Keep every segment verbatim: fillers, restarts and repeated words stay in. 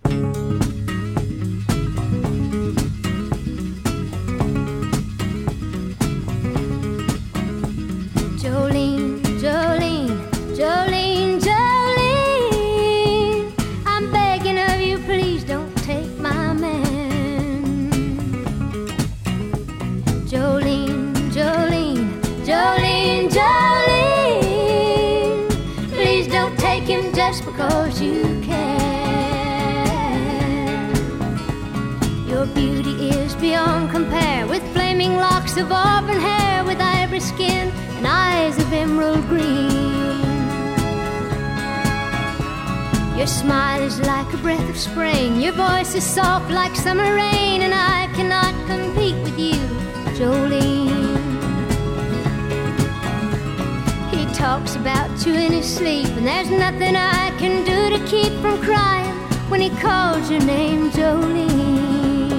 Jolene, Jolene, Jolene, Jolene, I'm begging of you, please don't take my man. Jolene, Jolene, Jolene, Jolene, please don't take him just because you can. Your beauty is beyond compare, with flaming locks of auburn hair, with ivory skin and eyes of emerald green. Your smile is like a breath of spring, your voice is soft like summer rain, and I cannot compete with you, Jolene. He talks about you in his sleep, and there's nothing I can do to keep from crying when he calls your name, Jolene.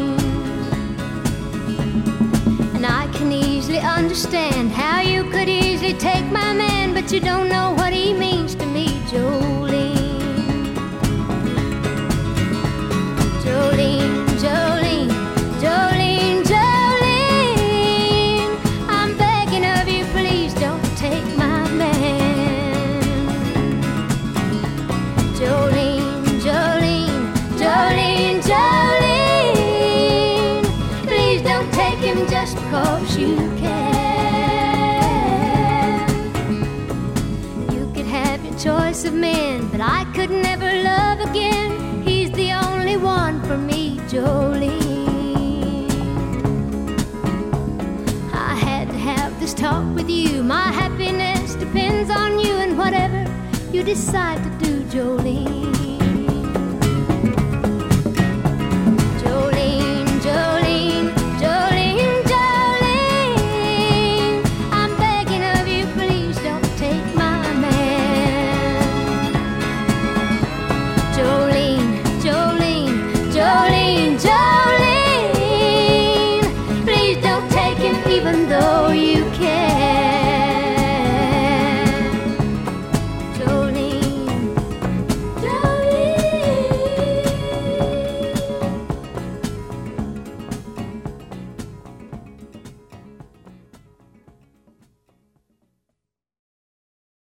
And I can easily understand how you could easily take my man, but you don't know what he means to me, Jolene. Jolene, Jolene, Jolene, Jolene, I'm begging of you, please don't take my man. Jolene, Jolene, Jolene, Jolene, please don't take him just because you can. You could have your choice of men, but I could never love again. He's the only one for me, Jolene. I had to have this talk with you. My happiness depends on you, and whatever you decide to do, Jolene. Jolene, Jolene, Jolene, Jolene, I'm begging of you, please don't take my man. Jolene, Jolene, Jolene, Jolene, please don't take him even though